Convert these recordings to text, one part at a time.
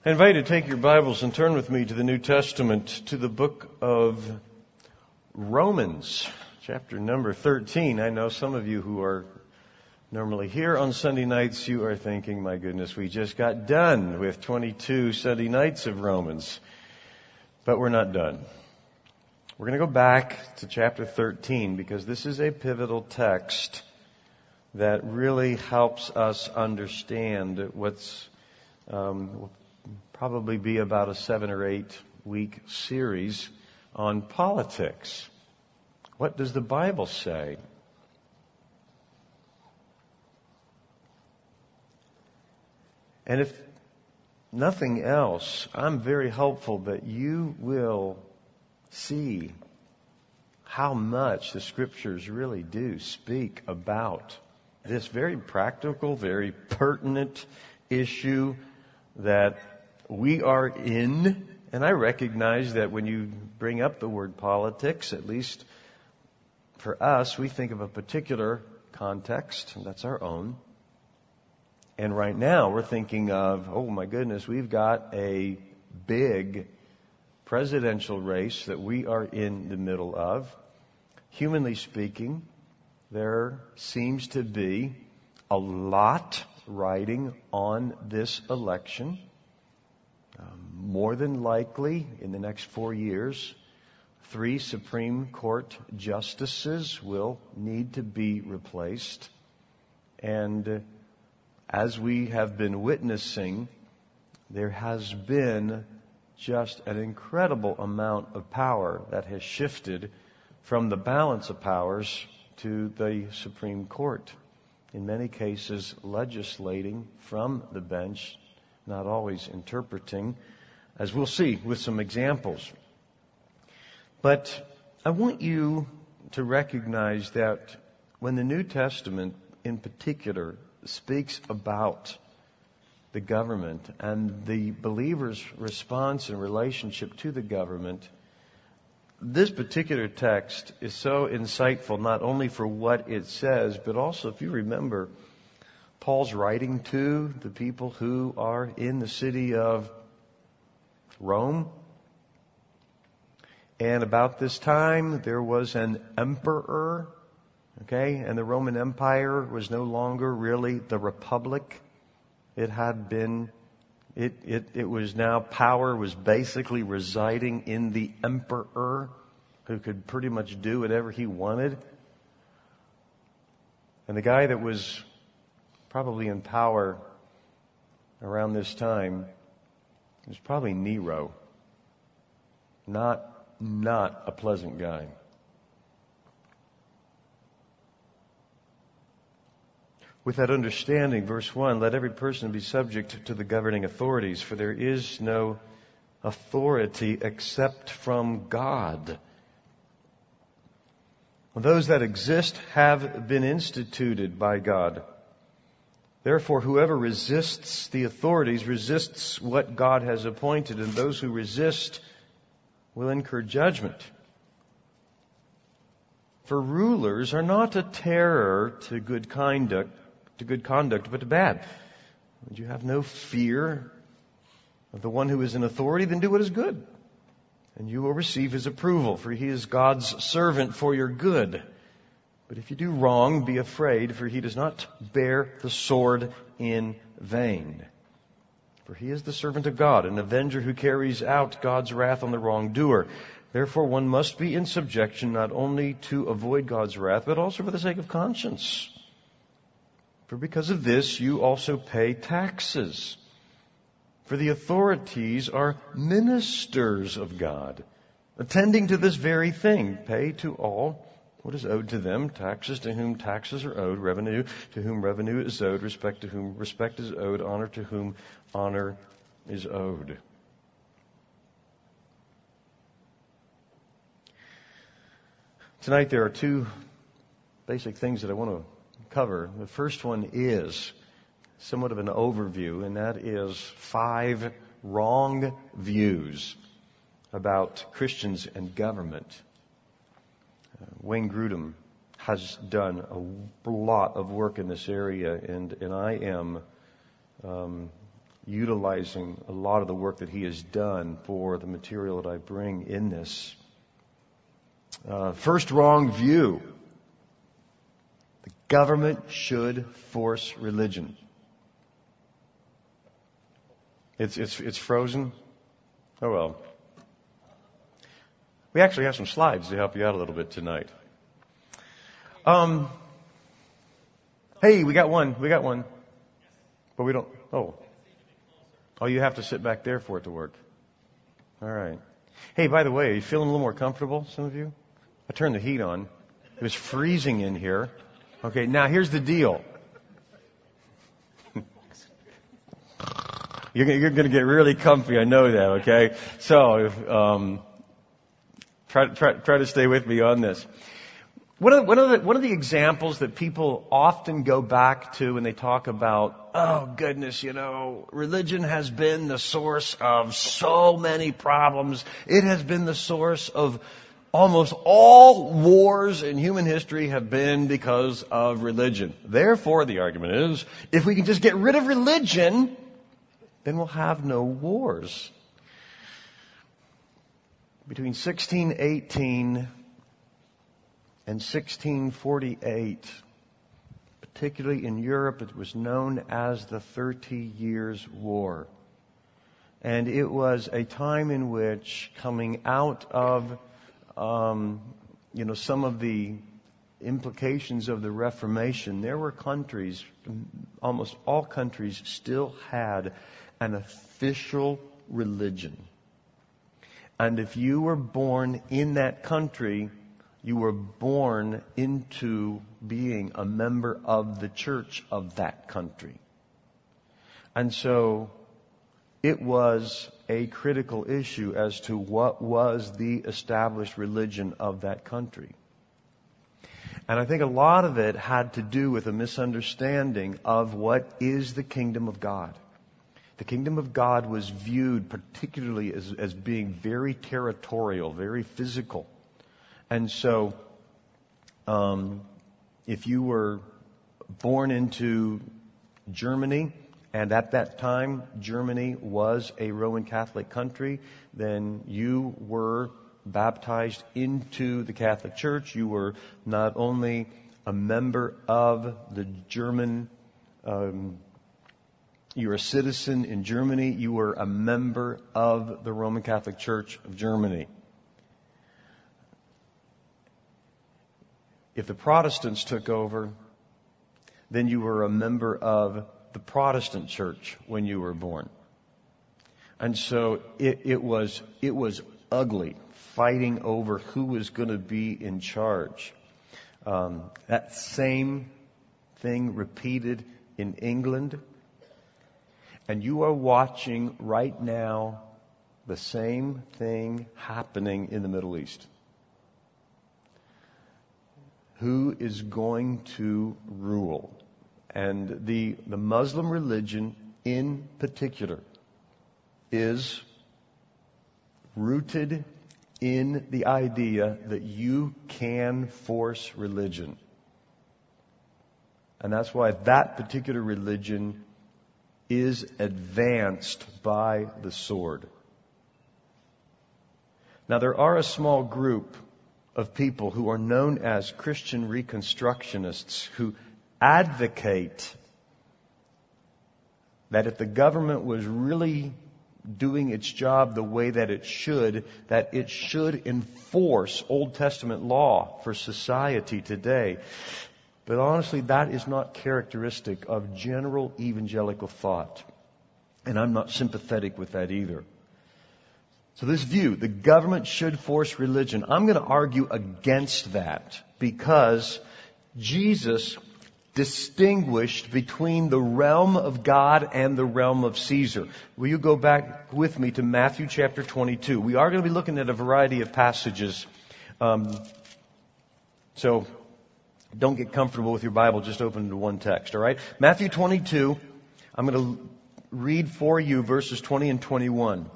I invite you to take your Bibles and turn with me to the New Testament, to the book of Romans, chapter number 13. I know some of you who are normally here on Sunday nights, you are thinking, my goodness, we just got done with 22 Sunday nights of Romans. But we're not done. We're going to go back to chapter 13 because this is a pivotal text that really helps us understand what's probably be about a 7 or 8 week series on politics. What does the Bible say? And if nothing else, I'm very hopeful that you will see how much the Scriptures really do speak about this very practical, very pertinent issue that we are in. And I recognize that when you bring up the word politics, at least for us, we think of a particular context, and that's our own. And right now we're thinking of, oh my goodness, we've got a big presidential race that we are in the middle of. Humanly speaking, there seems to be a lot riding on this election. More than likely, in the next 4 years, 3 Supreme Court justices will need to be replaced. And as we have been witnessing, there has been just an incredible amount of power that has shifted from the balance of powers to the Supreme Court. In many cases, legislating from the bench, not always interpreting, as we'll see with some examples. But I want you to recognize that when the New Testament in particular speaks about the government and the believer's response and relationship to the government, this particular text is so insightful, not only for what it says, but also, if you remember, Paul's writing to the people who are in the city of Rome. And about this time, there was an emperor, okay? And the Roman Empire was no longer really the republic. It had been, it was now, power was basically residing in the emperor, who could pretty much do whatever he wanted. And the guy that was probably in power around this time was probably Nero. Not a pleasant guy. With that understanding, verse 1, let every person be subject to the governing authorities, for there is no authority except from God. Those that exist have been instituted by God. Therefore, whoever resists the authorities resists what God has appointed, and those who resist will incur judgment. For rulers are not a terror to good conduct, but to bad. Would you have no fear of the one who is in authority? Then do what is good, and you will receive his approval, for he is God's servant for your good. But if you do wrong, be afraid, for he does not bear the sword in vain. For he is the servant of God, an avenger who carries out God's wrath on the wrongdoer. Therefore, one must be in subjection not only to avoid God's wrath, but also for the sake of conscience. For because of this, you also pay taxes. For the authorities are ministers of God, attending to this very thing. Pay to all what is owed to them, taxes to whom taxes are owed, revenue to whom revenue is owed, respect to whom respect is owed, honor to whom honor is owed. Tonight there are 2 basic things that I want to cover. The first one is somewhat of an overview, and that is 5 wrong views about Christians and government. Wayne Grudem has done a lot of work in this area, and I am utilizing a lot of the work that he has done for the material that I bring in this. First wrong view. The government should force religion. It's frozen? Oh well. We actually have some slides to help you out a little bit tonight. Hey, we got one. But we don't, oh, you have to sit back there for it to work. All right. Hey, by the way, are you feeling a little more comfortable, some of you? I turned the heat on. It was freezing in here. Okay, now here's the deal. You're going to get really comfy, I know that, okay? So, try to stay with me on this. One of the examples that people often go back to when they talk about, oh goodness, religion has been the source of so many problems. It has been the source of almost all wars in human history have been because of religion. Therefore, the argument is, if we can just get rid of religion, then we'll have no wars. Between 1618 and 1648, particularly in Europe, it was known as the 30 Years' War. And it was a time in which, coming out of, some of the implications of the Reformation, there were countries, almost all countries still had an official religion. And if you were born in that country, you were born into being a member of the church of that country. And so it was a critical issue as to what was the established religion of that country. And I think a lot of it had to do with a misunderstanding of what is the kingdom of God. The kingdom of God was viewed particularly as being very territorial, very physical. And so, if you were born into Germany, and at that time Germany was a Roman Catholic country, then you were baptized into the Catholic Church. You were not only a member of the German, you were a citizen in Germany, you were a member of the Roman Catholic Church of Germany. If the Protestants took over, then you were a member of the Protestant church when you were born. And so it was ugly, fighting over who was going to be in charge. That same thing repeated in England. And you are watching right now the same thing happening in the Middle East. Who is going to rule? And the Muslim religion in particular is rooted in the idea that you can force religion. And that's why that particular religion is advanced by the sword. Now, there are a small group of people who are known as Christian Reconstructionists who advocate that if the government was really doing its job the way that it should enforce Old Testament law for society today. But honestly, that is not characteristic of general evangelical thought. And I'm not sympathetic with that either. So this view, the government should force religion, I'm going to argue against that because Jesus distinguished between the realm of God and the realm of Caesar. Will you go back with me to Matthew chapter 22? We are going to be looking at a variety of passages. So don't get comfortable with your Bible, just open to one text, all right? Matthew 22, I'm going to read for you verses 20 and 21.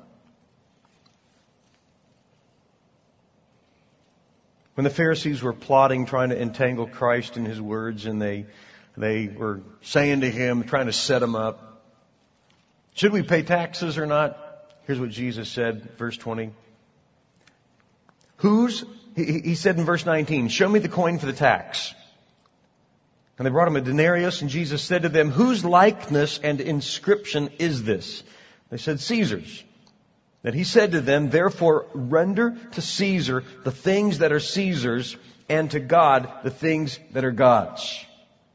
When the Pharisees were plotting, trying to entangle Christ in His words, and they were saying to Him, trying to set Him up, Should we pay taxes or not? Here's what Jesus said, verse 20. He said in verse 19, show me the coin for the tax. And they brought him a denarius, and Jesus said to them, whose likeness and inscription is this? They said, Caesar's. Then he said to them, therefore render to Caesar the things that are Caesar's, and to God the things that are God's.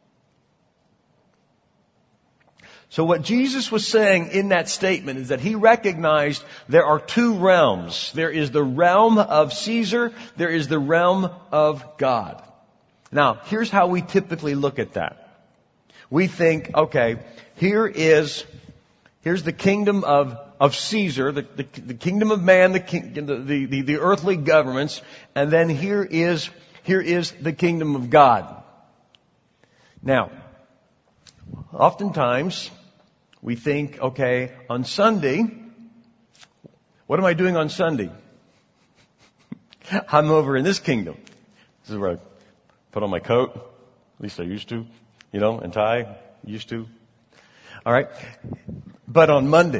So what Jesus was saying in that statement is that he recognized there are two realms. There is the realm of Caesar, there is the realm of God. Now, here's how we typically look at that. We think, okay, here's the kingdom of Caesar, the kingdom of man, the earthly governments, and then here is the kingdom of God. Now, oftentimes we think, okay, on Sunday, what am I doing on Sunday? I'm over in this kingdom. This is where I put on my coat, at least I used to, and tie, used to. All right. But on Monday,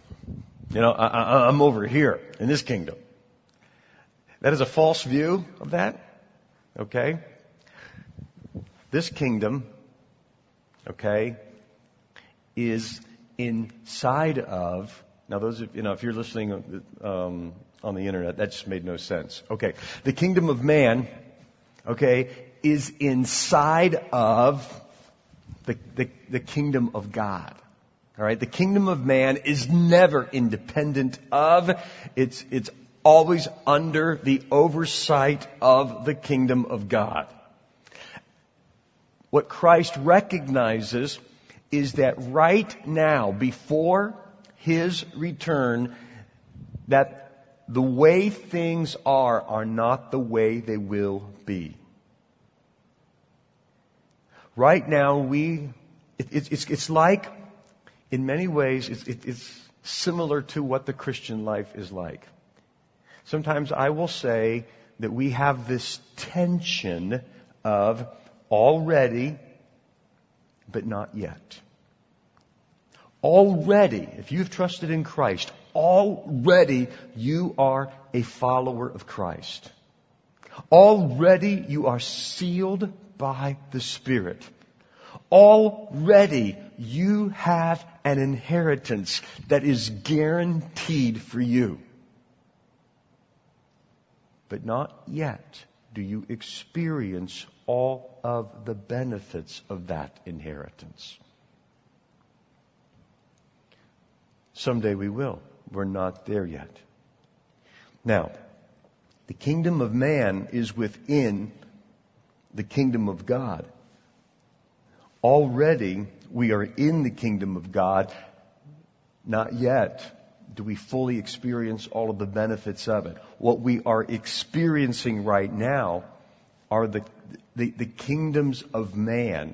I'm over here in this kingdom. That is a false view of that. Okay. This kingdom, okay, is inside of, now those, if you're listening, on the internet, that just made no sense. Okay. The kingdom of man, okay, is inside of the kingdom of God. All right. The kingdom of man is never independent of. It's always under the oversight of the kingdom of God. What Christ recognizes is that right now, before His return, that the way things are not the way they will be. Right now, it's like, in many ways, it's similar to what the Christian life is like. Sometimes I will say that we have this tension of already, but not yet. Already, if you've trusted in Christ, already you are a follower of Christ. Already you are sealed by the Spirit. Already you have an inheritance that is guaranteed for you. But not yet do you experience all of the benefits of that inheritance. Someday we will. We're not there yet. Now, the kingdom of man is within the kingdom of God. Already we are in the kingdom of God. Not yet do we fully experience all of the benefits of it. What we are experiencing right now are the kingdoms of man.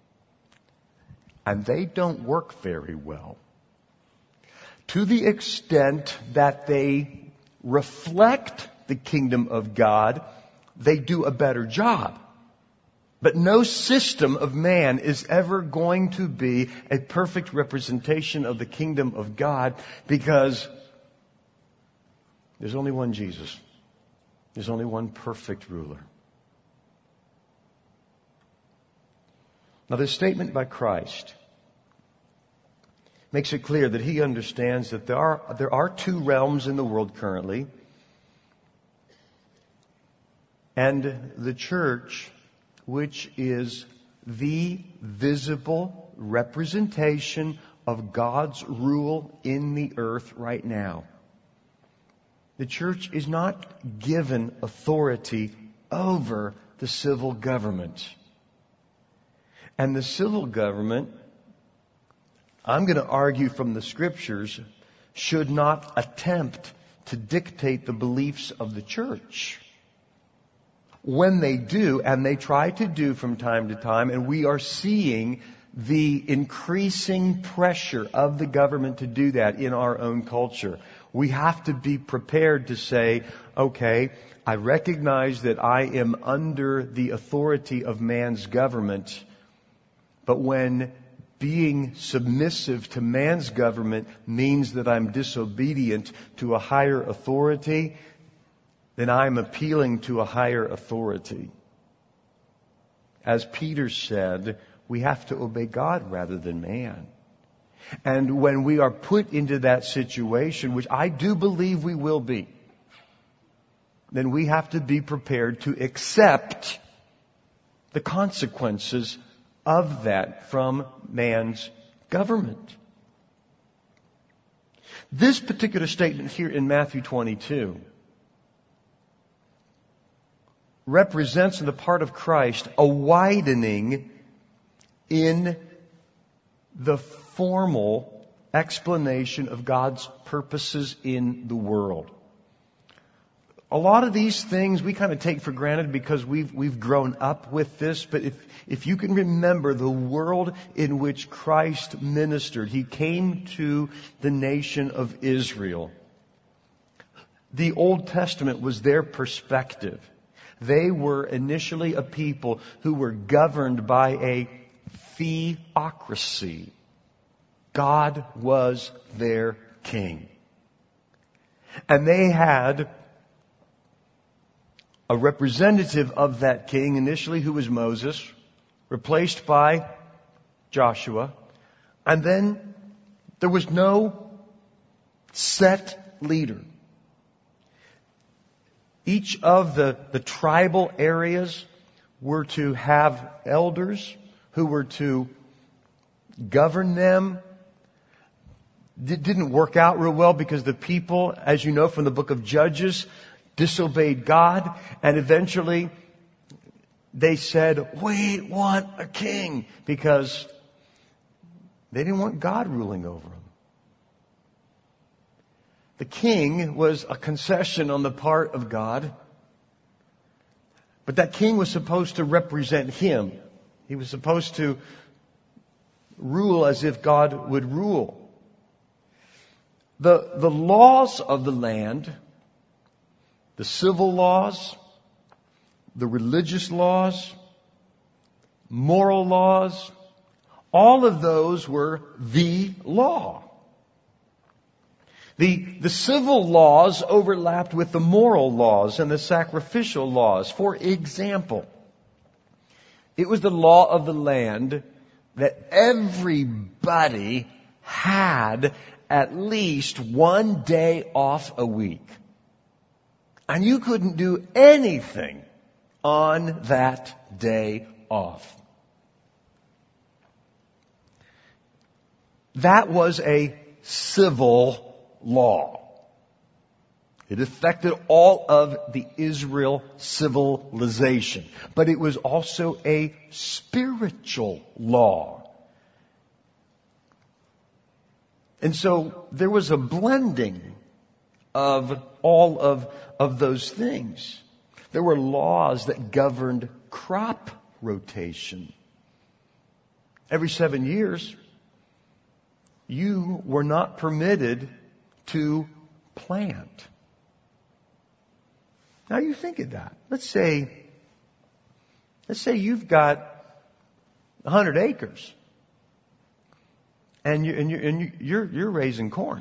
And they don't work very well. To the extent that they reflect the kingdom of God, they do a better job. But no system of man is ever going to be a perfect representation of the kingdom of God, because there's only one Jesus. There's only one perfect ruler. Now, this statement by Christ makes it clear that He understands that there are two realms in the world currently. And the church, which is the visible representation of God's rule in the earth right now. The church is not given authority over the civil government. And the civil government, I'm going to argue from the Scriptures, should not attempt to dictate the beliefs of the church. When they do, and they try to do from time to time, and we are seeing the increasing pressure of the government to do that in our own culture, we have to be prepared to say, okay, I recognize that I am under the authority of man's government, but when being submissive to man's government means that I'm disobedient to a higher authority, then I'm appealing to a higher authority. As Peter said, we have to obey God rather than man. And when we are put into that situation, which I do believe we will be, then we have to be prepared to accept the consequences of that from man's government. This particular statement here in Matthew 22 represents on the part of Christ a widening in the formal explanation of God's purposes in the world. A lot of these things we kind of take for granted because we've grown up with this, but if you can remember the world in which Christ ministered, He came to the nation of Israel. The Old Testament was their perspective. They were initially a people who were governed by a theocracy. God was their king. And they had a representative of that king initially who was Moses, replaced by Joshua. And then there was no set leader. Each of the tribal areas were to have elders who were to govern them. It didn't work out real well because the people, as you know from the book of Judges, disobeyed God, and eventually they said, "We want a king," because they didn't want God ruling over them. The king was a concession on the part of God, but that king was supposed to represent Him. He was supposed to rule as if God would rule. The laws of the land, the civil laws, the religious laws, moral laws, all of those were the law. The civil laws overlapped with the moral laws and the sacrificial laws. For example, it was the law of the land that everybody had at least one day off a week. And you couldn't do anything on that day off. That was a civil law. It affected all of the Israel civilization. But it was also a spiritual law. And so there was a blending of all of those things. There were laws that governed crop rotation. Every 7 years, you were not permitted to plant. Now you think of that. Let's say you've got 100 acres and you're raising corn.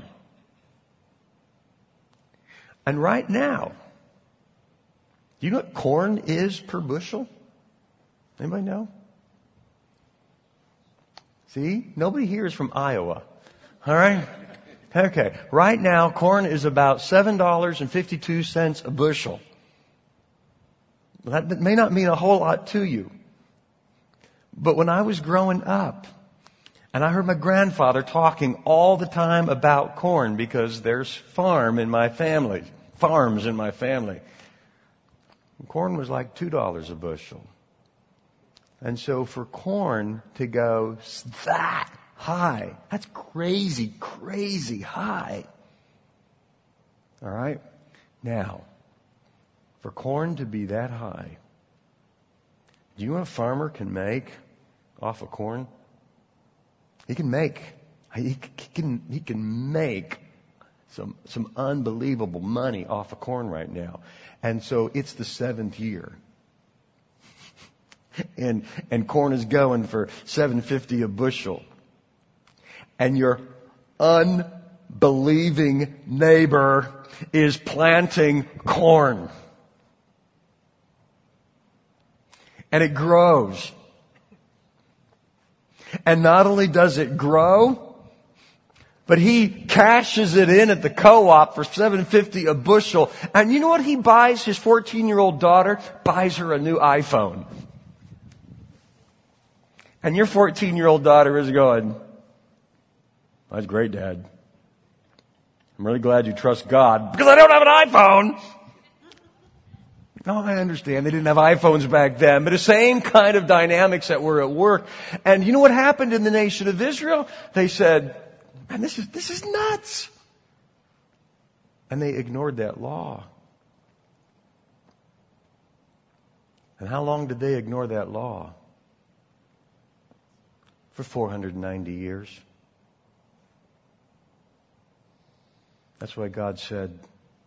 And right now, do you know what corn is per bushel? Anybody know? See? Nobody here is from Iowa. All right? Okay. Right now, corn is about $7.52 a bushel. That may not mean a whole lot to you. But when I was growing up, and I heard my grandfather talking all the time about corn because there's farms in my family. Corn was like $2 a bushel. And so for corn to go that high, that's crazy high. All right? Now, for corn to be that high, do you know what a farmer can make off of corn? He can make some unbelievable money off of corn right now. And so it's the 7th year. And corn is going for $7.50 a bushel. and your unbelieving neighbor is planting corn. And it grows. And not only does it grow, but he cashes it in at the co-op for $7.50 a bushel. And you know what he buys? His 14-year-old daughter buys her a new iPhone. And your 14-year-old daughter is going, "That's great, Dad. I'm really glad you trust God because I don't have an iPhone." No, I understand. They didn't have iPhones back then, but the same kind of dynamics that were at work. And you know what happened in the nation of Israel? They said, "Man, this is nuts." And they ignored that law. And how long did they ignore that law? For 490 years. That's why God said,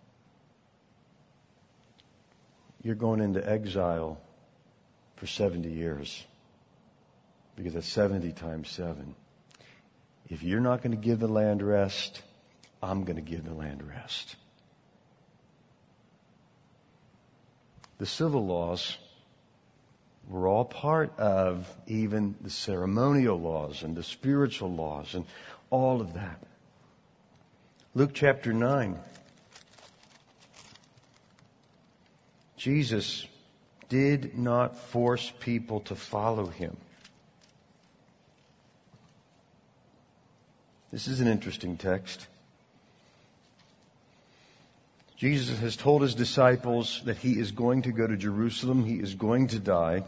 "You're going into exile for 70 years." Because that's 70 times 7. If you're not going to give the land rest, I'm going to give the land rest. The civil laws were all part of even the ceremonial laws and the spiritual laws and all of that. Luke chapter 9. Jesus did not force people to follow him. This is an interesting text. Jesus has told his disciples that he is going to go to Jerusalem. He is going to die.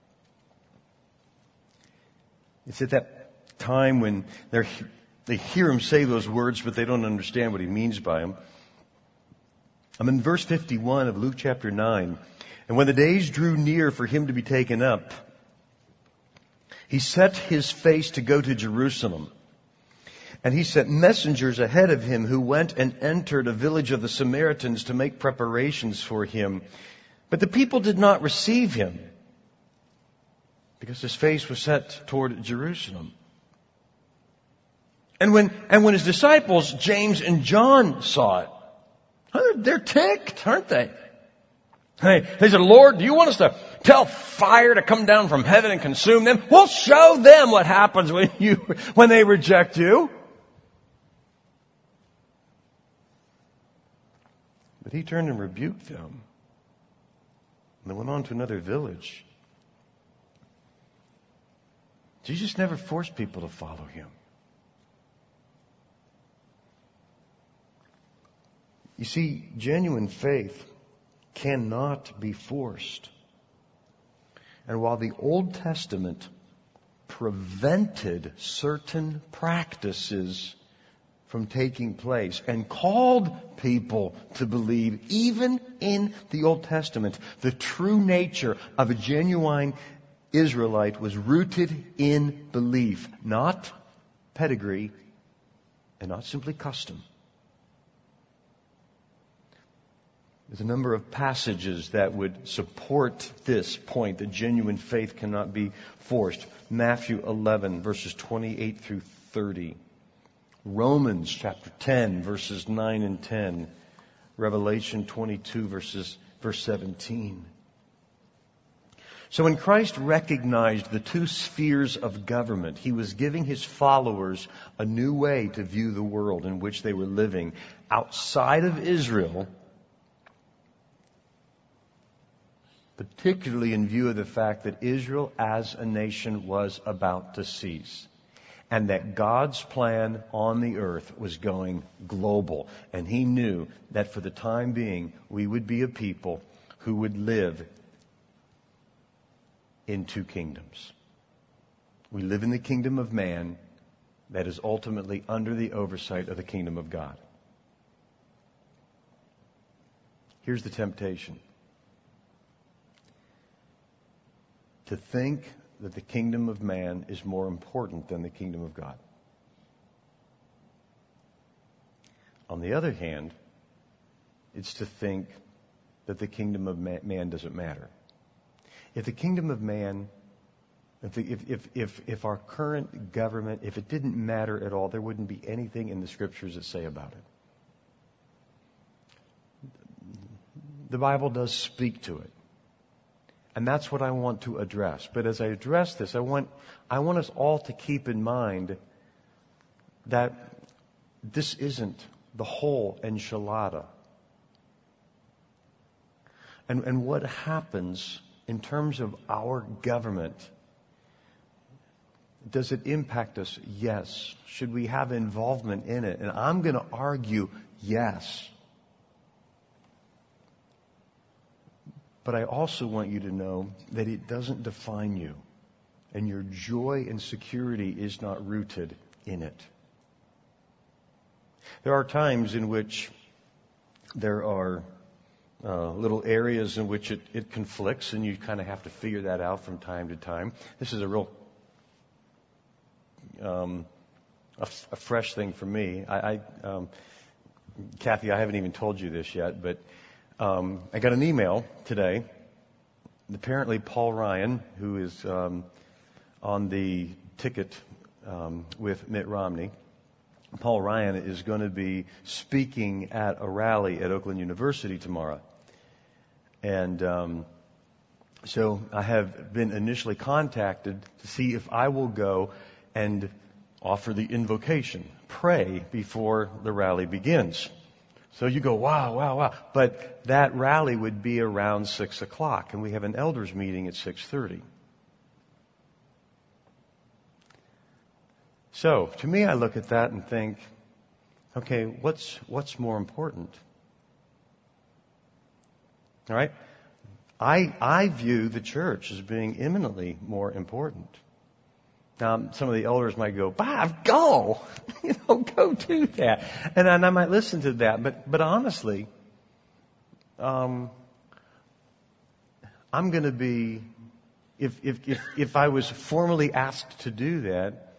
It's at that time when they hear him say those words, but they don't understand what he means by them. I'm in verse 51 of Luke chapter 9. "And when the days drew near for him to be taken up, he set his face to go to Jerusalem. And he sent messengers ahead of him who went and entered a village of the Samaritans to make preparations for him. But the people did not receive him because his face was set toward Jerusalem. And when his disciples, James and John, saw it, they're ticked, aren't they? They said, "Lord, do you want us to tell fire to come down from heaven and consume them? We'll show them what happens when they reject you." But he turned and rebuked them. And they went on to another village. Jesus never forced people to follow him. You see, genuine faith cannot be forced. And while the Old Testament prevented certain practices from taking place and called people to believe, even in the Old Testament, the true nature of a genuine Israelite was rooted in belief, not pedigree and not simply custom. There's a number of passages that would support this point that genuine faith cannot be forced. Matthew 11, verses 28 through 30. Romans chapter 10, verses 9 and 10. Revelation 22, verse 17. So when Christ recognized the two spheres of government, he was giving his followers a new way to view the world in which they were living outside of Israel, particularly in view of the fact that Israel as a nation was about to cease, and that God's plan on the earth was going global. And he knew that for the time being, we would be a people who would live in two kingdoms. We live in the kingdom of man that is ultimately under the oversight of the kingdom of God. Here's the temptation. To think that the kingdom of man is more important than the kingdom of God. On the other hand, it's to think that the kingdom of man doesn't matter. If the kingdom of man If our current government, if it didn't matter at all, there wouldn't be anything in the Scriptures that say about it. The Bible does speak to it. And that's what I want to address. But as I address this, I want us all to keep in mind that this isn't the whole enchilada. And what happens in terms of our government, does it impact us? Yes. Should we have involvement in it? And I'm going to argue yes. But I also want you to know that it doesn't define you. And your joy and security is not rooted in it. There are times in which there are little areas in which it conflicts, and you kind of have to figure that out from time to time. This is a real a fresh thing for me. Kathy, I haven't even told you this yet, but I got an email today. Apparently, Paul Ryan, who is on the ticket with Mitt Romney, Paul Ryan is going to be speaking at a rally at Oakland University tomorrow. And so I have been initially contacted to see if I will go and offer the invocation, pray before the rally begins. So you go, wow. But that rally would be around 6 o'clock, and we have an elders meeting at 6:30. So, to me, I look at that and think, okay, what's more important? All right? I view the church as being eminently more important. Now, some of the elders might go, Bob, go! Go do that. And I might listen to that. But honestly, I'm going to be, if I was formally asked to do that,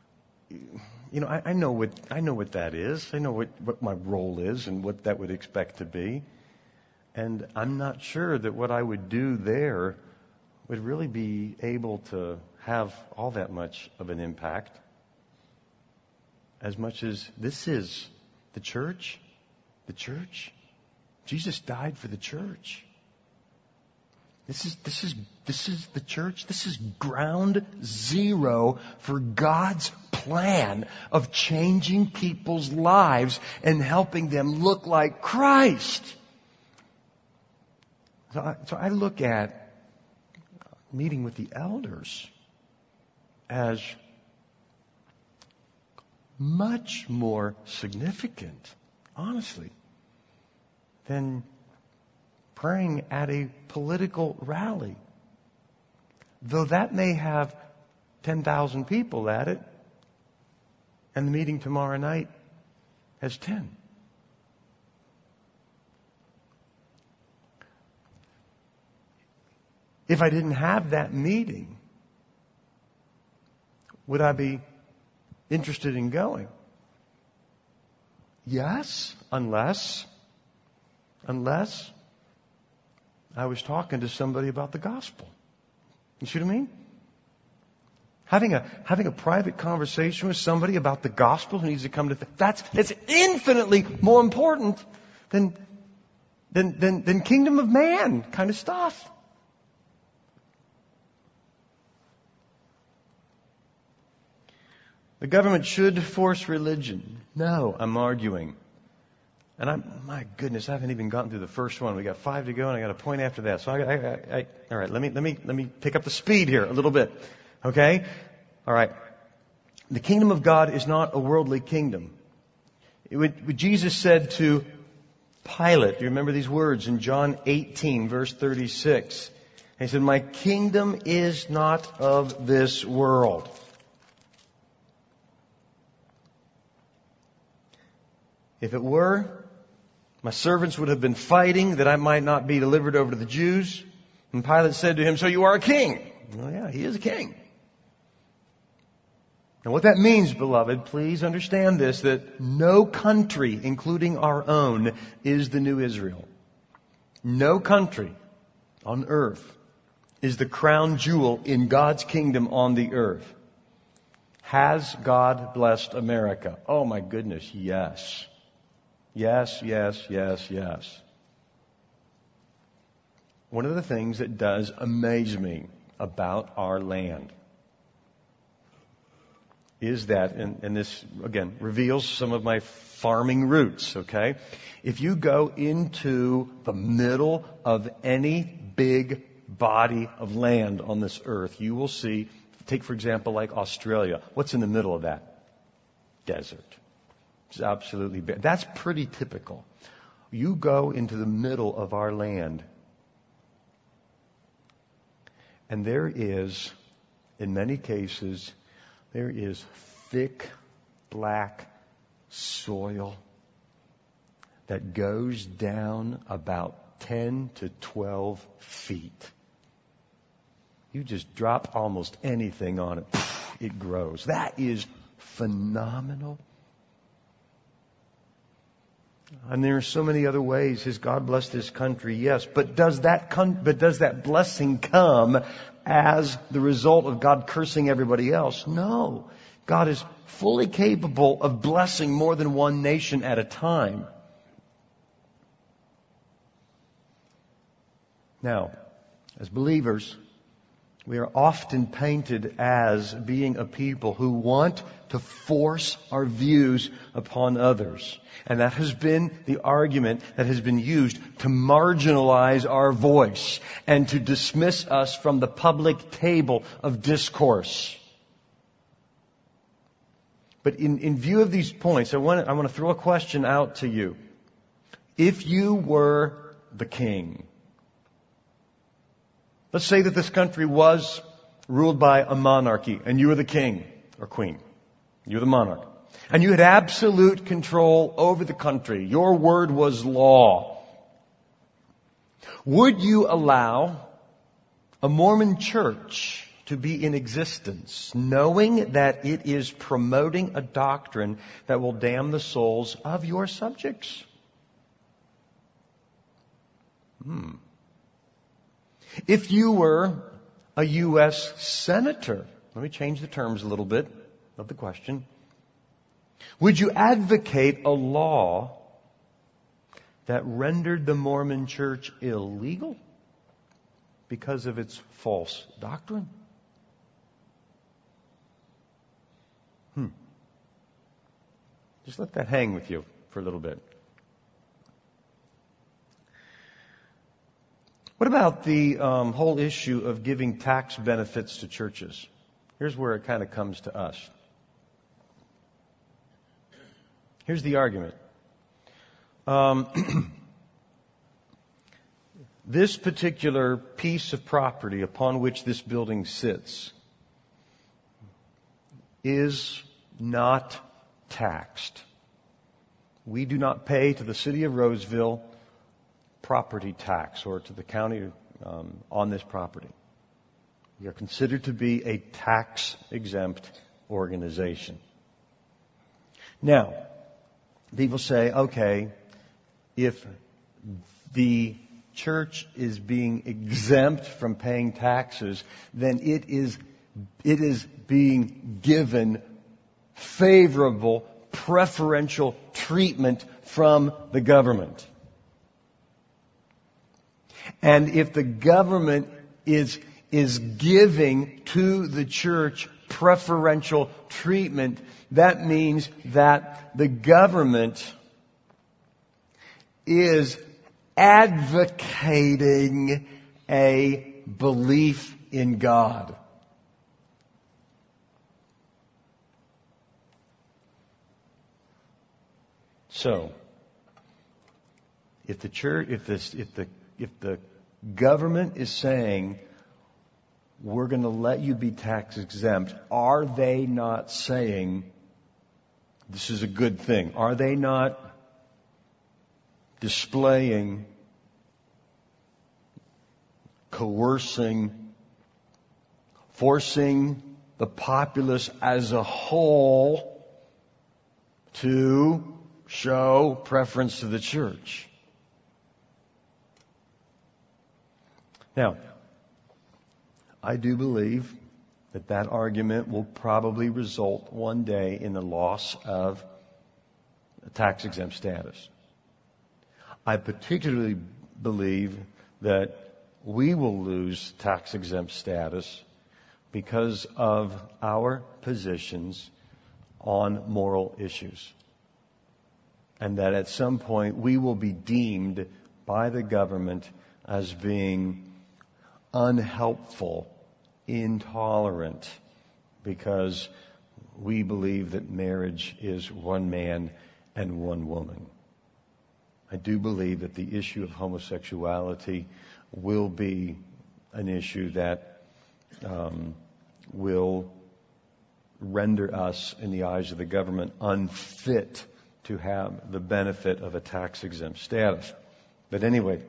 I know what that is. I know what my role is and what that would expect to be. And I'm not sure that what I would do there would really be able to have all that much of an impact. As much as this is the church. The church. Jesus died for the church. This is the church. This is ground zero for God's plan of changing people's lives and helping them look like Christ. So I look at meeting with the elders as much more significant, honestly, than praying at a political rally. Though that may have 10,000 people at it, and the meeting tomorrow night has 10. If I didn't have that meeting, would I be interested in going? Yes, unless I was talking to somebody about the gospel. You see what I mean? Having a private conversation with somebody about the gospel who needs to come to that's infinitely more important than kingdom of man kind of stuff. The government should force religion. No, I'm arguing. And my goodness, I haven't even gotten through the first one. We got 5 to go, and I got a point after that. So all right, let me pick up the speed here a little bit. Okay? All right. The kingdom of God is not a worldly kingdom. What Jesus said to Pilate, do you remember these words in John 18, verse 36? He said, "My kingdom is not of this world." If it were, my servants would have been fighting that I might not be delivered over to the Jews. And Pilate said to him, "So you are a king?" Well, yeah, he is a king. Now what that means, beloved, please understand this, that no country, including our own, is the new Israel. No country on earth is the crown jewel in God's kingdom on the earth. Has God blessed America? Oh my goodness, yes. Yes, yes, yes, yes. One of the things that does amaze me about our land is that, and this, again, reveals some of my farming roots, okay? If you go into the middle of any big body of land on this earth, you will see, take for example like Australia. What's in the middle of that? Desert. It's absolutely bare. That's pretty typical. You go into the middle of our land, and there is, in many cases, there is thick black soil that goes down about 10 to 12 feet. You just drop almost anything on it, it grows. That is phenomenal. And there are so many other ways. Has God blessed this country? Yes. But does that blessing come as the result of God cursing everybody else? No. God is fully capable of blessing more than one nation at a time. Now, as believers, we are often painted as being a people who want to force our views upon others. And that has been the argument that has been used to marginalize our voice and to dismiss us from the public table of discourse. But in view of these points, I want to throw a question out to you. If you were the king, let's say that this country was ruled by a monarchy and you were the king or queen. You were the monarch. And you had absolute control over the country. Your word was law. Would you allow a Mormon church to be in existence, knowing that it is promoting a doctrine that will damn the souls of your subjects? If you were a U.S. senator, let me change the terms a little bit of the question. Would you advocate a law that rendered the Mormon church illegal because of its false doctrine? Just let that hang with you for a little bit. What about the whole issue of giving tax benefits to churches? Here's where it kind of comes to us. Here's the argument. This particular piece of property upon which this building sits is not taxed. We do not pay to the city of Roseville property tax or to the county on this property. We are considered to be a tax-exempt organization. Now, people say, okay, if the church is being exempt from paying taxes, then it is being given favorable, preferential treatment from the government. And if the government is giving to the church preferential treatment, that means that the government is advocating a belief in God. So, if the government is saying, we're going to let you be tax exempt, are they not saying this is a good thing? Are they not displaying, coercing, forcing the populace as a whole to show preference to the church? Now, I do believe that that argument will probably result one day in the loss of tax-exempt status. I particularly believe that we will lose tax-exempt status because of our positions on moral issues. And that at some point we will be deemed by the government as being unhelpful, intolerant, because we believe that marriage is one man and one woman. I do believe that the issue of homosexuality will be an issue that will render us, in the eyes of the government, unfit to have the benefit of a tax-exempt status. But anyway,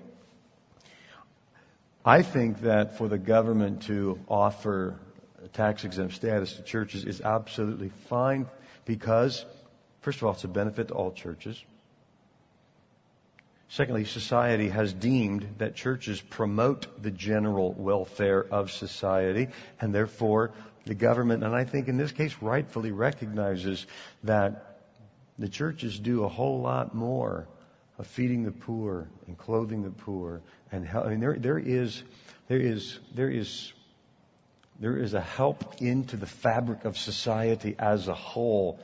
I think that for the government to offer tax-exempt status to churches is absolutely fine because, first of all, it's a benefit to all churches. Secondly, society has deemed that churches promote the general welfare of society, and therefore the government, and I think in this case rightfully recognizes that the churches do a whole lot more of feeding the poor and clothing the poor and help. I mean, there is a help into the fabric of society as a whole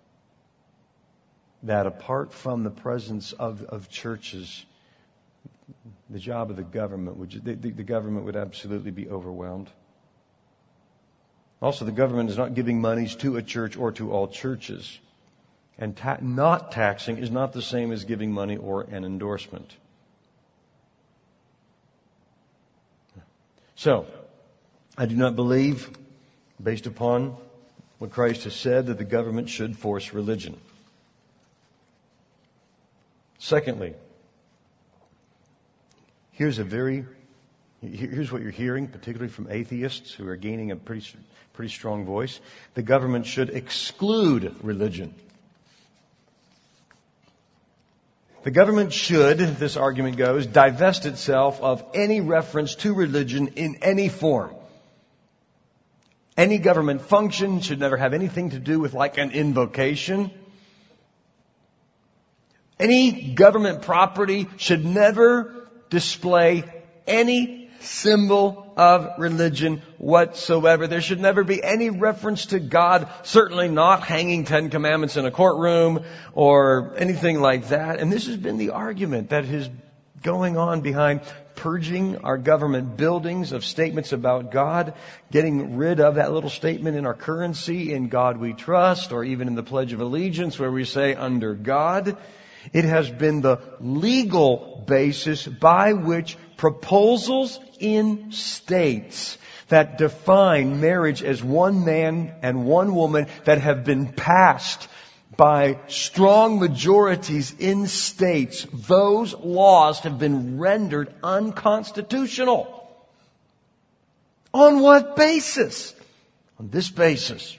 that apart from the presence of churches, the job of the government the government would absolutely be overwhelmed. Also, the government is not giving monies to a church or to all churches. And not taxing is not the same as giving money or an endorsement. So, I do not believe, based upon what Christ has said, that the government should force religion. Secondly, here's what you're hearing, particularly from atheists who are gaining a pretty strong voice. The government should exclude religion. The government should, this argument goes, divest itself of any reference to religion in any form. Any government function should never have anything to do with like an invocation. Any government property should never display any symbol of religion whatsoever. There should never be any reference to God, certainly not hanging 10 commandments in a courtroom or anything like that. And this has been the argument that is going on behind purging our government buildings of statements about God, getting rid of that little statement in our currency, "In God we trust," or even in the Pledge of Allegiance where we say, "Under God." It has been the legal basis by which proposals in states that define marriage as one man and one woman that have been passed by strong majorities in states, those laws have been rendered unconstitutional. On what basis? On this basis.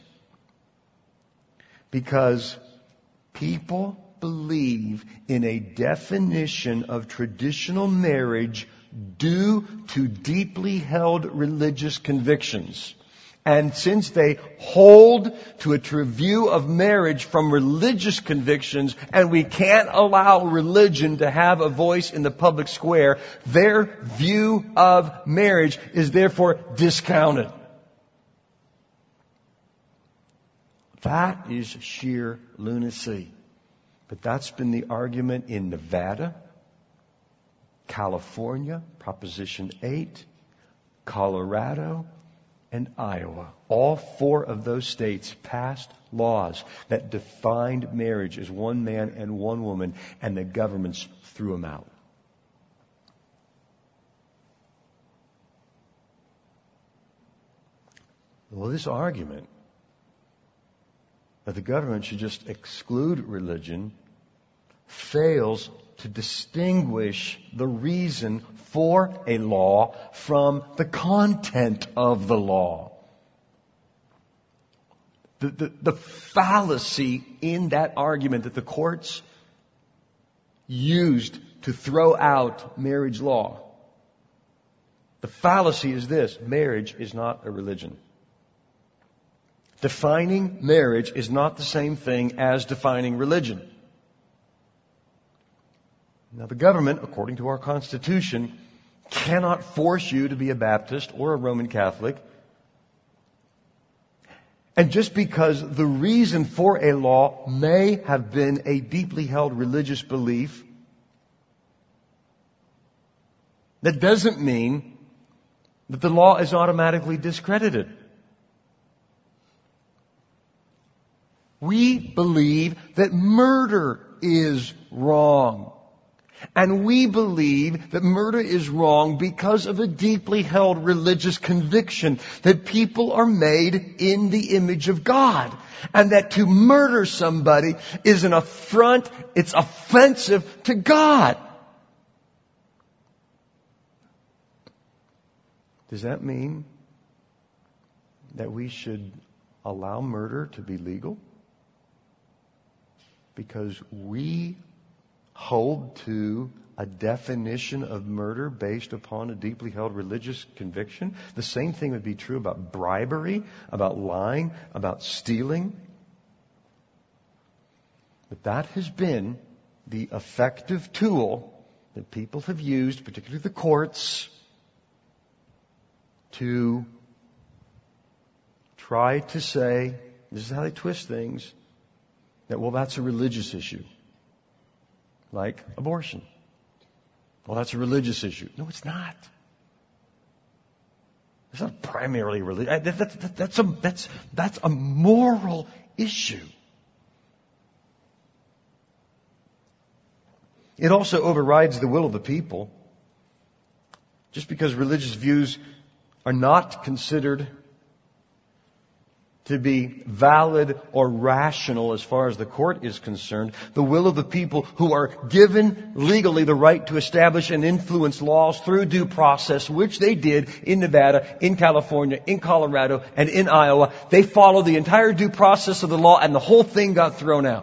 Because people believe in a definition of traditional marriage due to deeply held religious convictions. And since they hold to a view of marriage from religious convictions, and we can't allow religion to have a voice in the public square, their view of marriage is therefore discounted. That is sheer lunacy. But that's been the argument in Nevada, California, Proposition 8, Colorado, and Iowa. All 4 of those states passed laws that defined marriage as one man and one woman, and the governments threw them out. Well, this argument that the government should just exclude religion fails to distinguish the reason for a law from the content of the law. The fallacy in that argument that the courts used to throw out marriage law The fallacy is this: marriage is not a religion. Defining marriage is not the same thing as defining religion. Now, the government, according to our Constitution, cannot force you to be a Baptist or a Roman Catholic. And just because the reason for a law may have been a deeply held religious belief, that doesn't mean that the law is automatically discredited. We believe that murder is wrong. And we believe that murder is wrong because of a deeply held religious conviction that people are made in the image of God. And that to murder somebody is an affront, it's offensive to God. Does that mean that we should allow murder to be legal? Because we hold to a definition of murder based upon a deeply held religious conviction? The same thing would be true about bribery, about lying, about stealing. But that has been the effective tool that people have used, particularly the courts, to try to say, this is how they twist things, that, well, that's a religious issue. Like abortion. Well, that's a religious issue. No, it's not. It's not primarily religious. That's a moral issue. It also overrides the will of the people. Just because religious views are not considered to be valid or rational as far as the court is concerned, the will of the people who are given legally the right to establish and influence laws through due process, which they did in Nevada, in California, in Colorado, and in Iowa. They followed the entire due process of the law, and the whole thing got thrown out.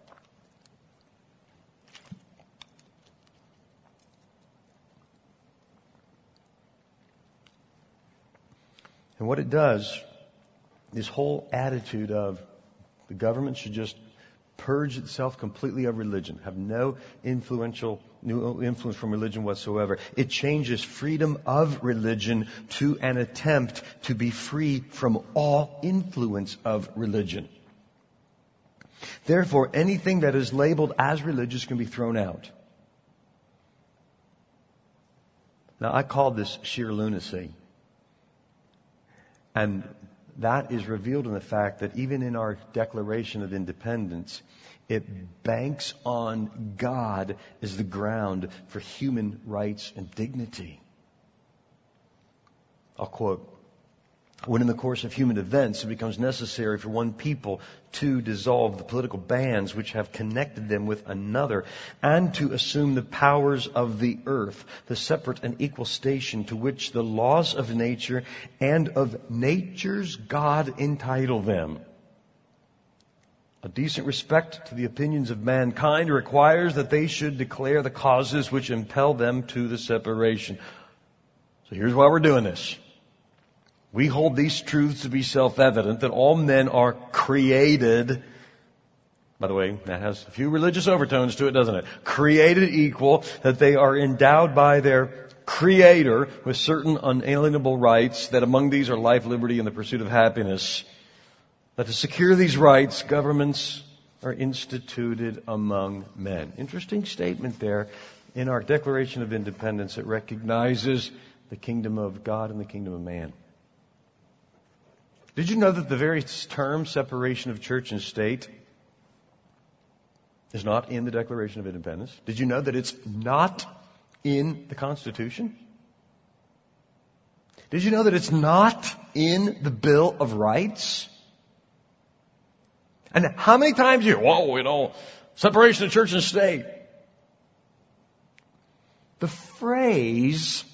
And what it does, this whole attitude of the government should just purge itself completely of religion, have no influence from religion whatsoever. It changes freedom of religion to an attempt to be free from all influence of religion. Therefore, anything that is labeled as religious can be thrown out. Now, I call this sheer lunacy. And that is revealed in the fact that even in our Declaration of Independence, it banks on God as the ground for human rights and dignity. I'll quote, "When in the course of human events it becomes necessary for one people to dissolve the political bands which have connected them with another, and to assume the powers of the earth, the separate and equal station to which the laws of nature and of nature's God entitle them. A decent respect to the opinions of mankind requires that they should declare the causes which impel them to the separation." So here's why we're doing this. We hold these truths to be self-evident, that all men are created. By the way, that has a few religious overtones to it, doesn't it? Created equal, that they are endowed by their Creator with certain unalienable rights, that among these are life, liberty, and the pursuit of happiness. That to secure these rights, governments are instituted among men. Interesting statement there in our Declaration of Independence. It recognizes the kingdom of God and the kingdom of man. Did you know that the very term separation of church and state is not in the Declaration of Independence? Did you know that it's not in the Constitution? Did you know that it's not in the Bill of Rights? And how many times separation of church and state. The phrase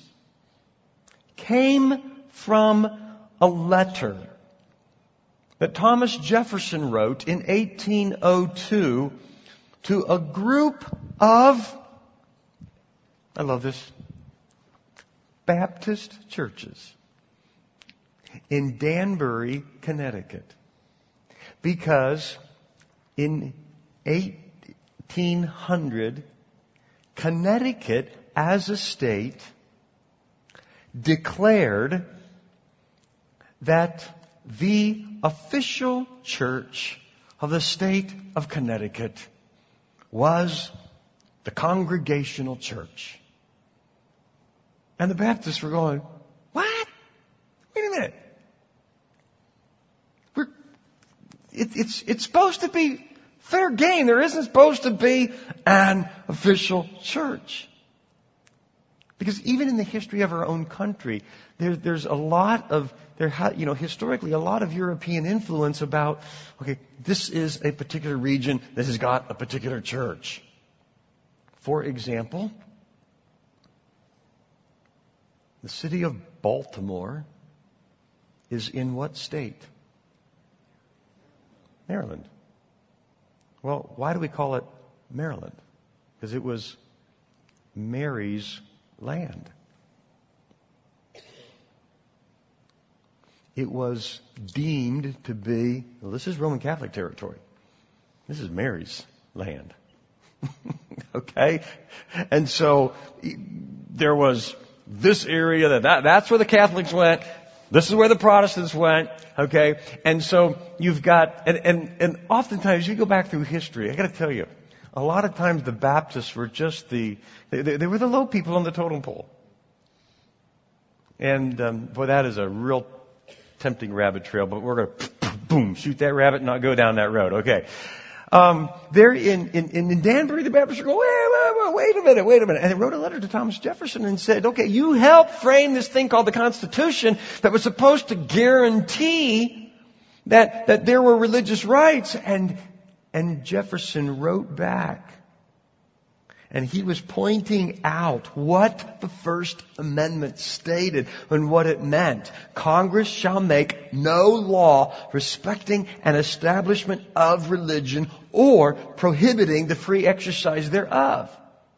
came from a letter that Thomas Jefferson wrote in 1802 to a group of, I love this, Baptist churches in Danbury, Connecticut, because in 1800, Connecticut as a state declared that the official church of the state of Connecticut was the Congregational Church. And the Baptists were going, what? Wait a minute. It's supposed to be fair game. There isn't supposed to be an official church. Because even in the history of our own country, there's a lot of, historically a lot of European influence about, okay, this is a particular region that has got a particular church. For example, the city of Baltimore is in what state? Maryland. Well, why do we call it Maryland? Because it was Mary's land. It was deemed to be, well, this is Roman Catholic territory. This is Mary's land. Okay? And so there was this area that's where the Catholics went. This is where the Protestants went. Okay? And so you've got, and oftentimes you go back through history, I gotta tell you, a lot of times the Baptists were just they were the low people on the totem pole. And, boy, that is a real tempting rabbit trail, but we're gonna, boom, shoot that rabbit and not go down that road. Okay. There in Danbury, the Baptists are going, wait a minute. And they wrote a letter to Thomas Jefferson and said, okay, you helped frame this thing called the Constitution that was supposed to guarantee that there were religious rights. And Jefferson wrote back. And he was pointing out what the First Amendment stated and what it meant. Congress shall make no law respecting an establishment of religion or prohibiting the free exercise thereof.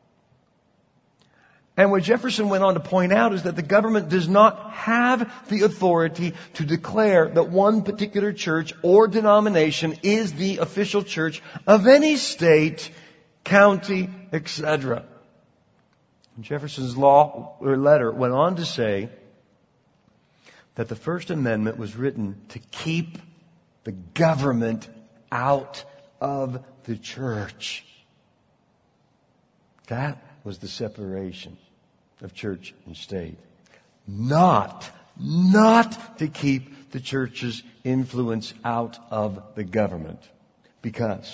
And what Jefferson went on to point out is that the government does not have the authority to declare that one particular church or denomination is the official church of any state, county, etc. Jefferson's law or letter went on to say that the First Amendment was written to keep the government out of the church. That was the separation of church and state. Not to keep the church's influence out of the government. Because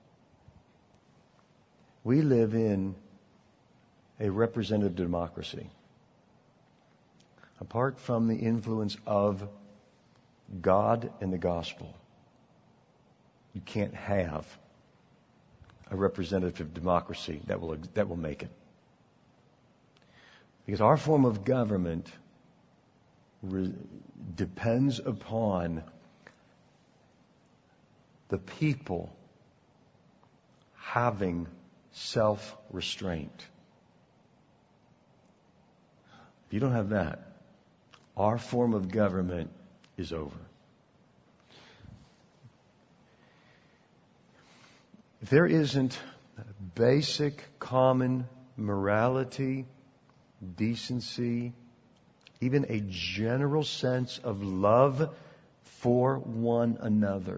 we live in a representative democracy. Apart from the influence of God and the gospel, you can't have a representative democracy that will make it. Because our form of government depends upon the people having self-restraint. If you don't have that, our form of government is over. If there isn't basic common morality, decency, even a general sense of love for one another,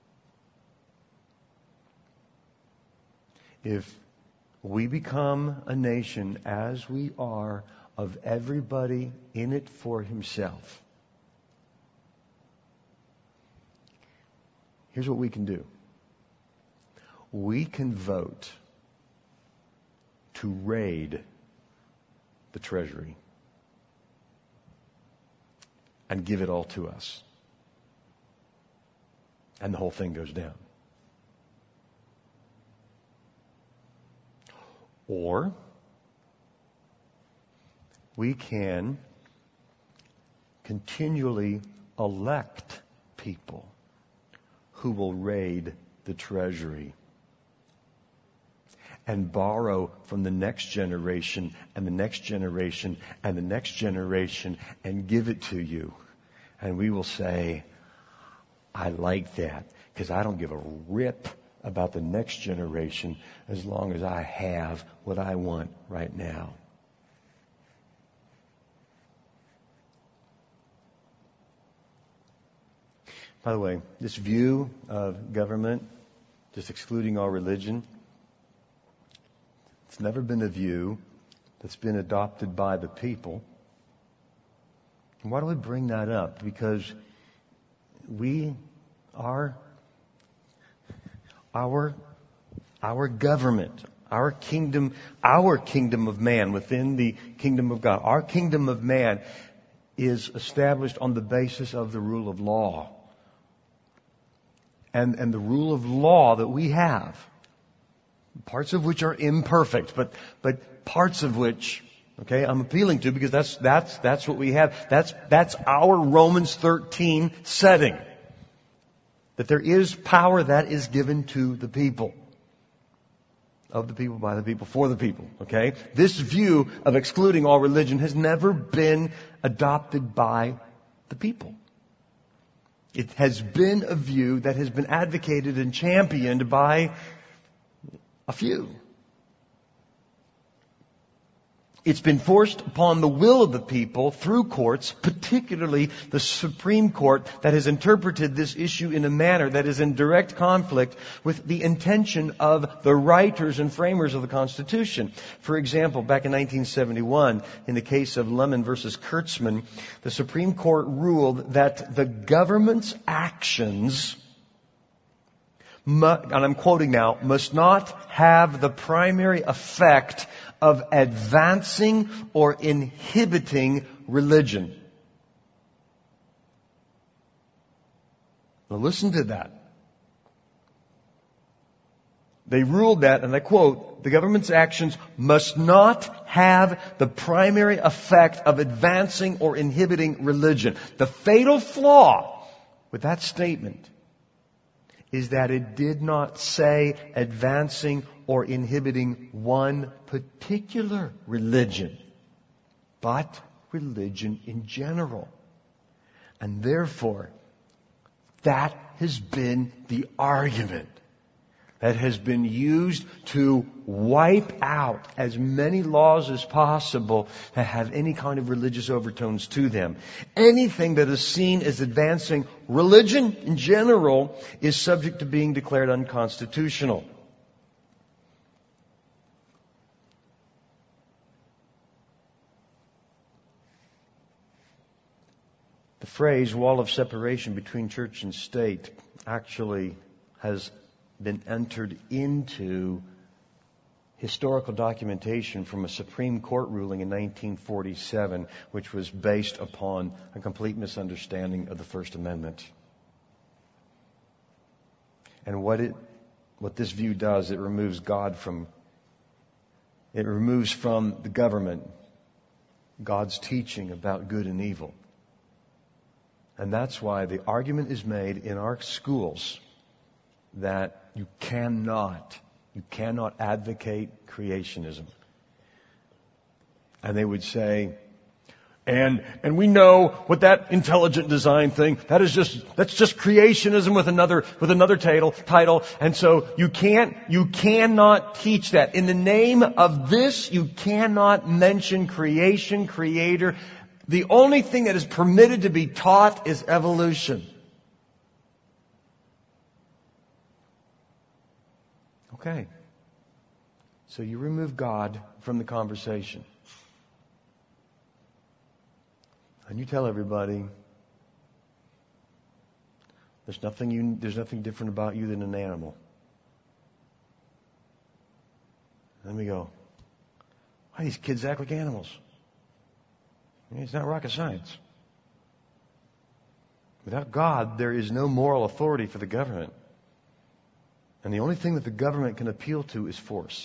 if we become a nation as we are of everybody in it for himself, here's what we can do. We can vote to raid the treasury and give it all to us. And the whole thing goes down. Or we can continually elect people who will raid the treasury and borrow from the next generation and the next generation and the next generation and give it to you. And we will say, I like that, because I don't give a rip about the next generation as long as I have what I want right now. By the way, this view of government just excluding all religion, it's never been a view that's been adopted by the people. And why do we bring that up? Because our government, our kingdom of man within the kingdom of God, our kingdom of man is established on the basis of the rule of law. And the rule of law that we have, parts of which are imperfect, but parts of which, okay, I'm appealing to, because that's what we have. That's our Romans 13 setting. That there is power that is given to the people. Of the people, by the people, for the people. Okay? This view of excluding all religion has never been adopted by the people. It has been a view that has been advocated and championed by a few. It's been forced upon the will of the people through courts, particularly the Supreme Court, that has interpreted this issue in a manner that is in direct conflict with the intention of the writers and framers of the Constitution. For example, back in 1971, in the case of Lemon versus Kurtzman, the Supreme Court ruled that the government's actions, and I'm quoting now, must not have the primary effect of advancing or inhibiting religion. Now listen to that. They ruled that, and I quote, the government's actions must not have the primary effect of advancing or inhibiting religion. The fatal flaw with that statement is that it did not say advancing or inhibiting one particular religion, but religion in general. And therefore, that has been the argument that has been used to wipe out as many laws as possible that have any kind of religious overtones to them. Anything that is seen as advancing religion in general is subject to being declared unconstitutional. The phrase wall of separation between church and state actually has been entered into historical documentation from a Supreme Court ruling in 1947, which was based upon a complete misunderstanding of the First Amendment. And what this view does, it removes from the government God's teaching about good and evil. And that's why the argument is made in our schools that you cannot advocate creationism. And they would say, and we know what that intelligent design thing, that's just creationism with another title. And so you cannot teach that. In the name of this, you cannot mention creation, creator. The only thing that is permitted to be taught is evolution. Okay. So you remove God from the conversation. And you tell everybody, there's nothing different about you than an animal. Then we go, why do these kids act like animals? It's not rocket science. Without God, there is no moral authority for the government. And the only thing that the government can appeal to is force.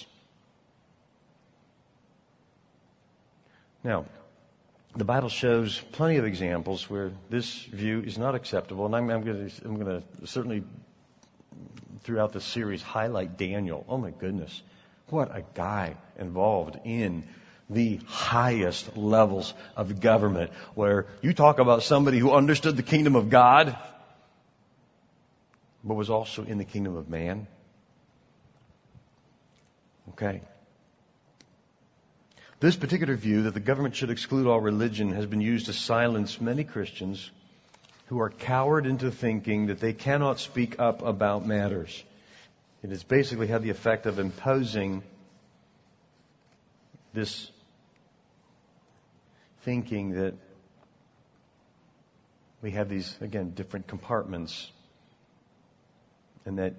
Now, the Bible shows plenty of examples where this view is not acceptable, and I'm going to certainly throughout this series highlight Daniel. Oh my goodness, What a guy involved in the highest levels of government, where you talk about somebody who understood the kingdom of God, but was also in the kingdom of man. Okay. This particular view that the government should exclude all religion has been used to silence many Christians who are cowered into thinking that they cannot speak up about matters. It has basically had the effect of imposing this thinking that we have these, again, different compartments, and that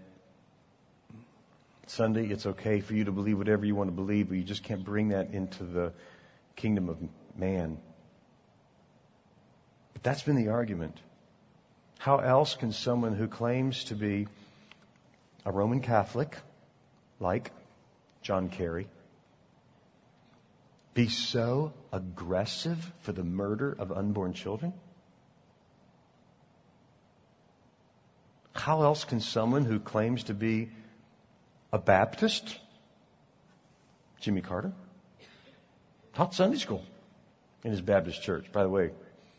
Sunday it's okay for you to believe whatever you want to believe, but you just can't bring that into the kingdom of man. But that's been the argument. How else can someone who claims to be a Roman Catholic, like John Kerry, be so aggressive for the murder of unborn children? How else can someone who claims to be a Baptist, Jimmy Carter, taught Sunday school in his Baptist church? By the way,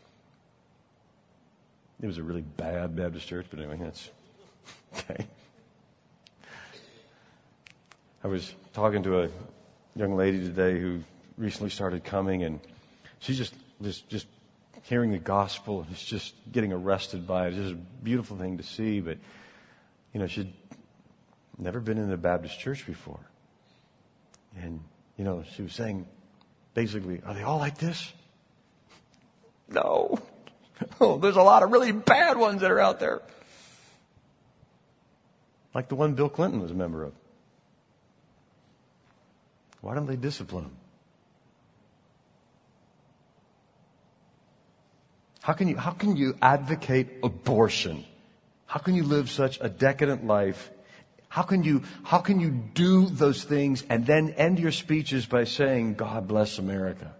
it was a really bad Baptist church, but anyway, that's okay. I was talking to a young lady today who recently started coming, and she's just hearing the gospel and is just getting arrested by it. It's just a beautiful thing to see, but she'd never been in a Baptist church before. And she was saying, basically, are they all like this? No. Oh, there's a lot of really bad ones that are out there. Like the one Bill Clinton was a member of. Why don't they discipline him? How can you advocate abortion? How can you live such a decadent life? How can you do those things and then end your speeches by saying, God bless America?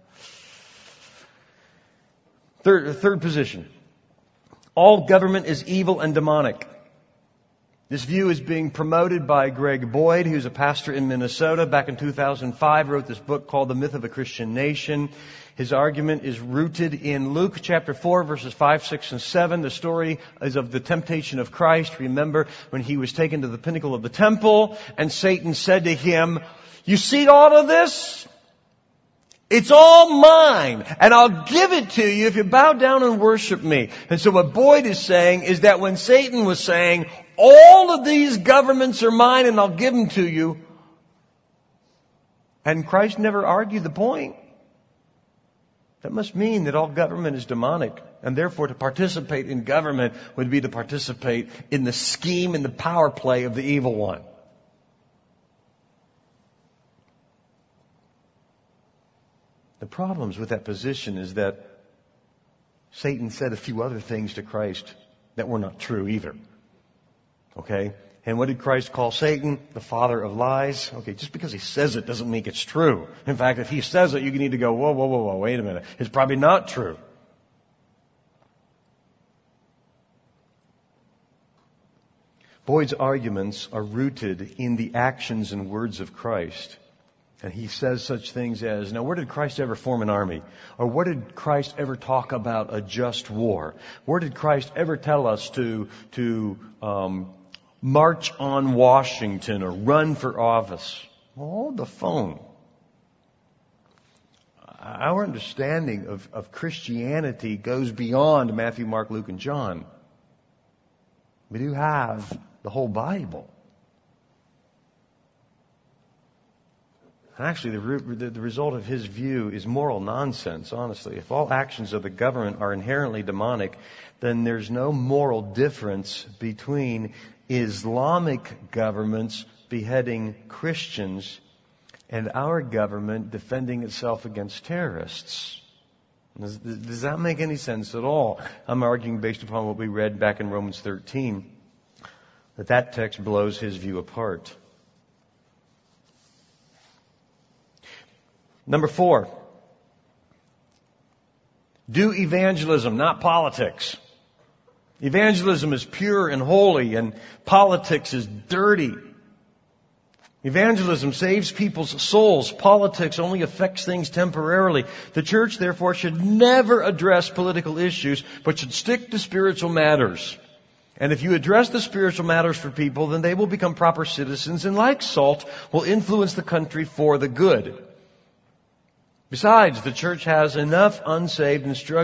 Third position. All government is evil and demonic. This view is being promoted by Greg Boyd, who's a pastor in Minnesota. Back in 2005, wrote this book called The Myth of a Christian Nation. His argument is rooted in Luke chapter 4, verses 5, 6, and 7. The story is of the temptation of Christ. Remember when he was taken to the pinnacle of the temple and Satan said to him, you see all of this? It's all mine, and I'll give it to you if you bow down and worship me. And so what Boyd is saying is that when Satan was saying, all of these governments are mine and I'll give them to you, and Christ never argued the point, that must mean that all government is demonic, and therefore to participate in government would be to participate in the scheme and the power play of the evil one. The problems with that position is that Satan said a few other things to Christ that were not true either. Okay? And what did Christ call Satan? The father of lies. Okay, just because he says it doesn't mean it's true. In fact, if he says it, you need to go, whoa, wait a minute. It's probably not true. Boyd's arguments are rooted in the actions and words of Christ. And he says such things as, now where did Christ ever form an army? Or where did Christ ever talk about a just war? Where did Christ ever tell us to march on Washington or run for office? Hold the phone. Our understanding of Christianity goes beyond Matthew, Mark, Luke, and John. We do have the whole Bible. Actually, the result of his view is moral nonsense, honestly. If all actions of the government are inherently demonic, then there's no moral difference between Islamic governments beheading Christians and our government defending itself against terrorists. Does that make any sense at all? I'm arguing based upon what we read back in Romans 13, that text blows his view apart. Number 4, do evangelism, not politics. Evangelism is pure and holy, and politics is dirty. Evangelism saves people's souls. Politics only affects things temporarily. The church, therefore, should never address political issues, but should stick to spiritual matters. And if you address the spiritual matters for people, then they will become proper citizens and, like salt, will influence the country for the good. Besides, the church has enough unsaved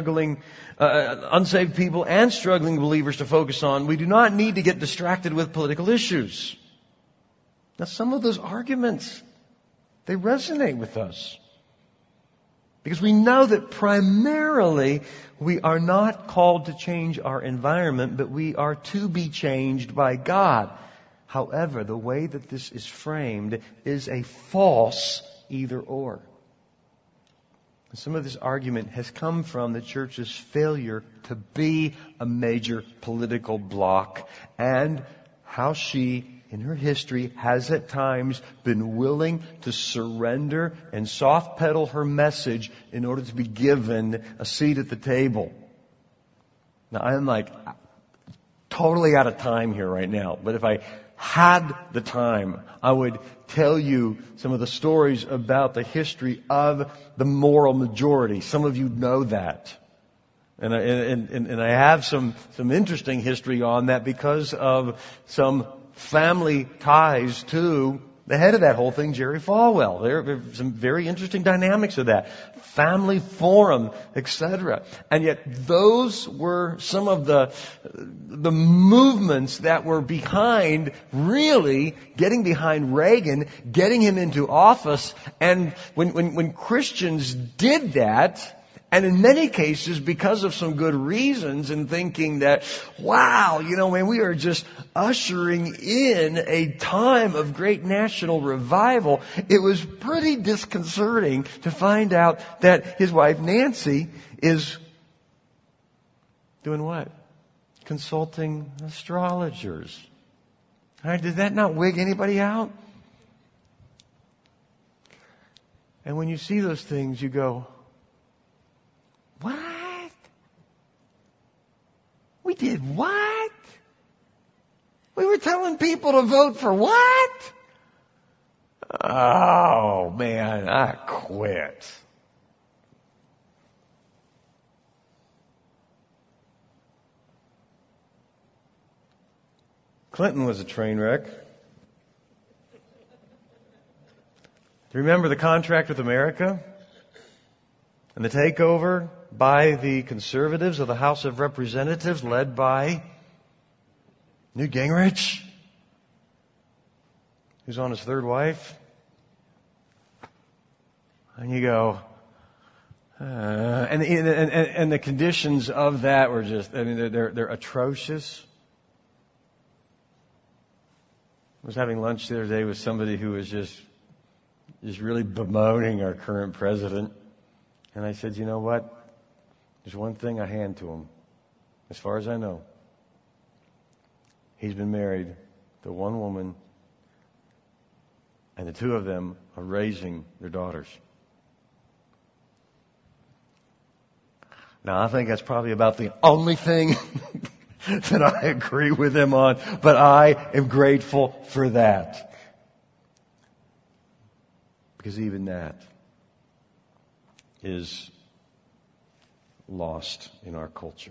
people and struggling believers to focus on. We do not need to get distracted with political issues. Now, some of those arguments, they resonate with us. Because we know that primarily we are not called to change our environment, but we are to be changed by God. However, the way that this is framed is a false either or. Some of this argument has come from the church's failure to be a major political bloc, and how she, in her history, has at times been willing to surrender and soft pedal her message in order to be given a seat at the table. Now, I'm totally out of time here right now, but if I had the time, I would tell you some of the stories about the history of the moral majority. Some of you know that. And I have some interesting history on that because of some family ties to the head of that whole thing, Jerry Falwell. There are some very interesting dynamics of that. Family forum, etc. And yet those were some of the movements that were behind really getting behind Reagan, getting him into office. And when Christians did that, and in many cases, because of some good reasons, and thinking that, wow, we are just ushering in a time of great national revival, it was pretty disconcerting to find out that his wife Nancy is doing what? Consulting astrologers. All right, did that not wig anybody out? And when you see those things, you go, what? We did what? We were telling people to vote for what? Oh, man, I quit. Clinton was a train wreck. Do you remember the contract with America? And the takeover by the conservatives of the House of Representatives, led by Newt Gingrich, who's on his third wife. And you go, and the conditions of that were just, they're atrocious. I was having lunch the other day with somebody who was just really bemoaning our current president. And I said, you know what? There's one thing I hand to him. As far as I know, he's been married to one woman, and the two of them are raising their daughters. Now, I think that's probably about the only thing that I agree with him on, but I am grateful for that. Because even that is lost in our culture.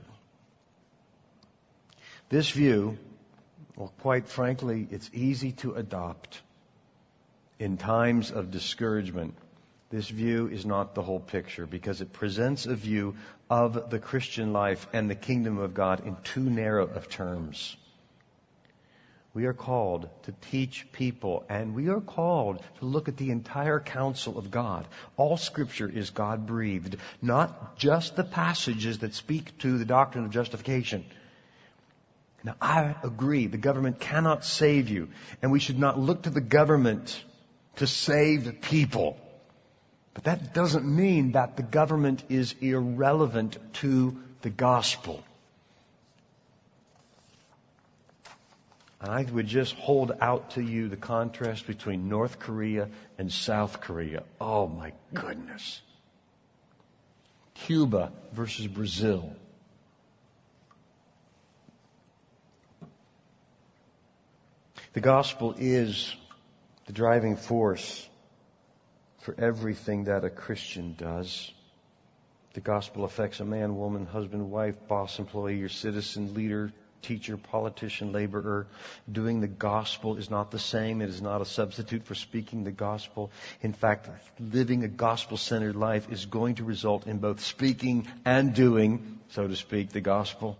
This view, well, quite frankly, it's easy to adopt in times of discouragement. This view is not the whole picture because it presents a view of the Christian life and the kingdom of God in too narrow of terms. We are called to teach people, and we are called to look at the entire counsel of God. All Scripture is God-breathed, not just the passages that speak to the doctrine of justification. Now, I agree, the government cannot save you, and we should not look to the government to save people. But that doesn't mean that the government is irrelevant to the gospel. And I would just hold out to you the contrast between North Korea and South Korea. Oh my goodness. Cuba versus Brazil. The gospel is the driving force for everything that a Christian does. The gospel affects a man, woman, husband, wife, boss, employee, your citizen, leader, teacher, politician, laborer. Doing the gospel is not the same. It is not a substitute for speaking the gospel. In fact, living a gospel-centered life is going to result in both speaking and doing, so to speak, the gospel.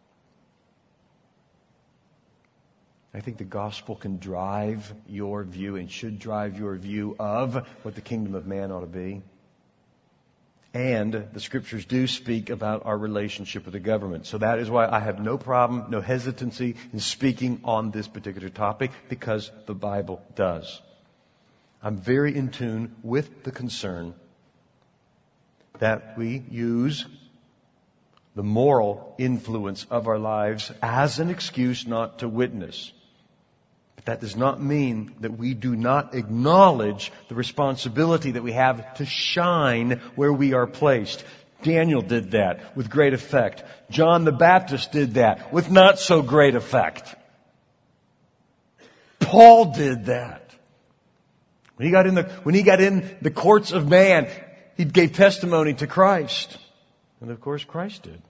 I think the gospel can drive your view and should drive your view of what the kingdom of man ought to be. And the scriptures do speak about our relationship with the government. So that is why I have no problem, no hesitancy in speaking on this particular topic, because the Bible does. I'm very in tune with the concern that we use the moral influence of our lives as an excuse not to witness. But that does not mean that we do not acknowledge the responsibility that we have to shine where we are placed. Daniel did that with great effect. John the Baptist did that with not so great effect. Paul did that. When he got in the courts of man, he gave testimony to Christ. And of course Christ did.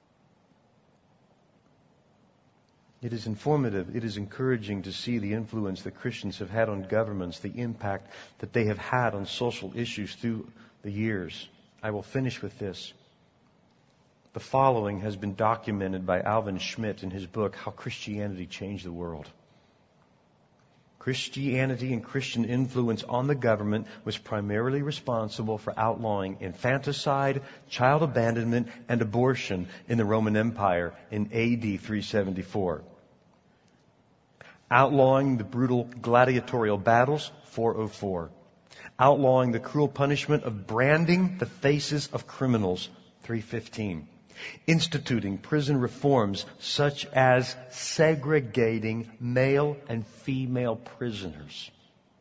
It is informative, it is encouraging to see the influence that Christians have had on governments, the impact that they have had on social issues through the years. I will finish with this. The following has been documented by Alvin Schmidt in his book, How Christianity Changed the World. Christianity and Christian influence on the government was primarily responsible for outlawing infanticide, child abandonment, and abortion in the Roman Empire in AD 374. Outlawing the brutal gladiatorial battles, 404. Outlawing the cruel punishment of branding the faces of criminals, 315. Instituting prison reforms such as segregating male and female prisoners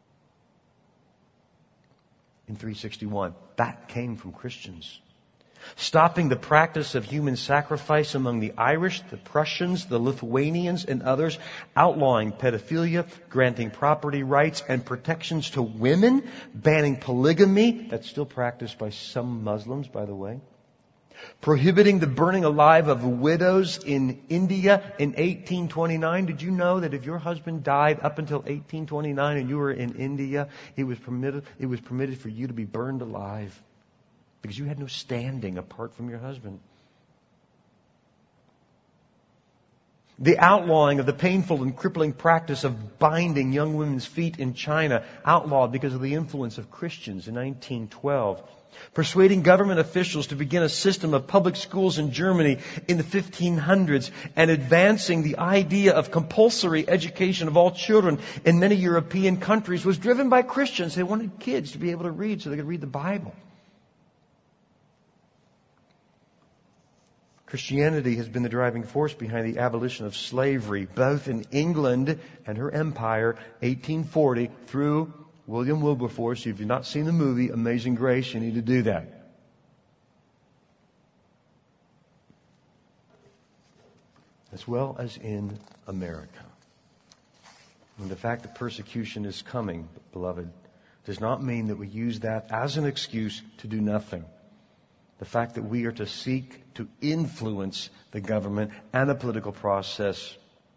in 361. That came from Christians. Stopping the practice of human sacrifice among the Irish, the Prussians, the Lithuanians, and others. Outlawing pedophilia, granting property rights and protections to women. Banning polygamy. That's still practiced by some Muslims, by the way. Prohibiting the burning alive of widows in India in 1829. Did you know that if your husband died up until 1829 and you were in India, it was permitted for you to be burned alive because you had no standing apart from your husband. The outlawing of the painful and crippling practice of binding young women's feet in China, outlawed because of the influence of Christians in 1912. Persuading government officials to begin a system of public schools in Germany in the 1500s and advancing the idea of compulsory education of all children in many European countries was driven by Christians. They wanted kids to be able to read so they could read the Bible. Christianity has been the driving force behind the abolition of slavery, both in England and her empire, 1840 through William Wilberforce. If you've not seen the movie Amazing Grace, you need to do that. As well as in America. And the fact that persecution is coming, beloved, does not mean that we use that as an excuse to do nothing. The fact that we are to seek to influence the government and the political process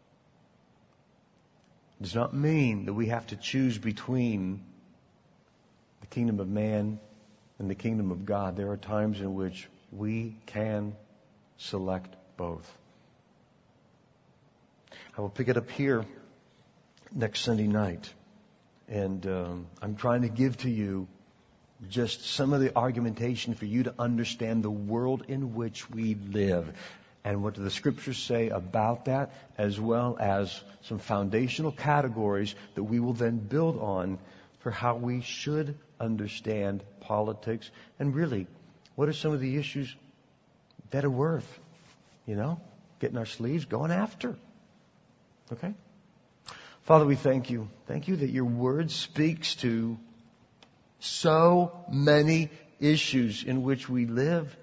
does not mean that we have to choose between the kingdom of man and the kingdom of God. There are times in which we can select both. I will pick it up here next Sunday night. And I'm trying to give to you just some of the argumentation for you to understand the world in which we live. And what do the scriptures say about that, as well as some foundational categories that we will then build on for how we should understand politics. And really, what are some of the issues that are worth, getting our sleeves going after? Okay? Father, we thank you. Thank you that your word speaks to so many issues in which we live.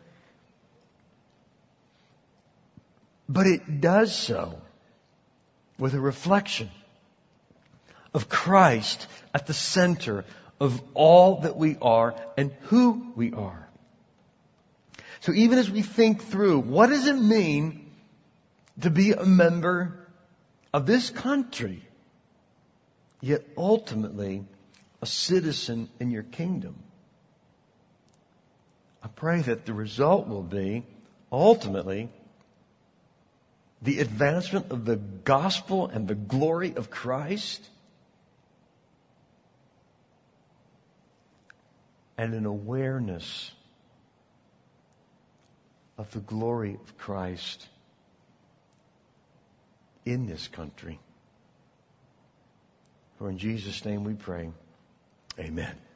But it does so with a reflection of Christ at the center of all that we are and who we are. So even as we think through, what does it mean to be a member of this country, yet ultimately a citizen in your kingdom? I pray that the result will be, ultimately, the advancement of the gospel and the glory of Christ, and an awareness of the glory of Christ in this country. For in Jesus' name we pray. Amen.